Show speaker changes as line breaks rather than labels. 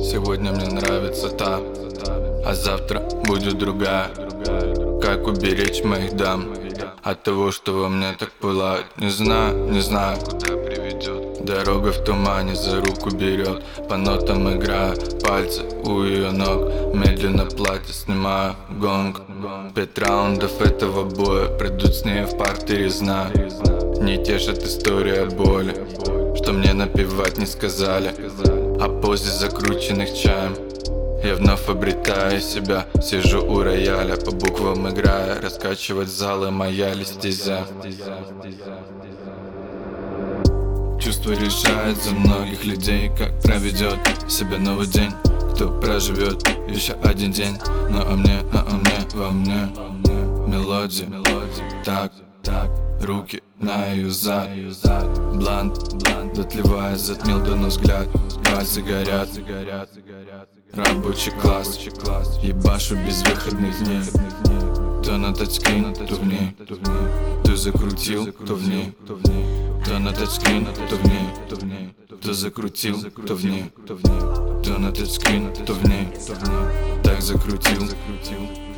Сегодня мне нравится та, а завтра будет другая. Как уберечь моих дам от того, что во мне так пылает? Не знаю, куда приведет. Дорога в тумане за руку берет, по нотам играя, пальцы у ее ног. Медленно платье снимаю, гонг. 5 раундов этого боя пройдут с ней в партере, знаю. Не тешит история боли, что мне напевать не сказали. О позе закрученных чаем я вновь обретаю себя. Сижу у рояля, по буквам играя, раскачивать залы моя ли стезя. Чувство решает за многих людей, как проведет себя новый день. Кто проживет еще один день, но во мне мелодия. Так, руки на ее зад. Блант, дотлевая, затмил давно взгляд. Пальцы горят, рабочий класс. Ебашу без выходных дней. То на тачскрин, то в ней. То закрутил, то в ней. То на тачскрин, то в ней. То закрутил, то в ней. То на тачскрин, то в ней. Так закрутил.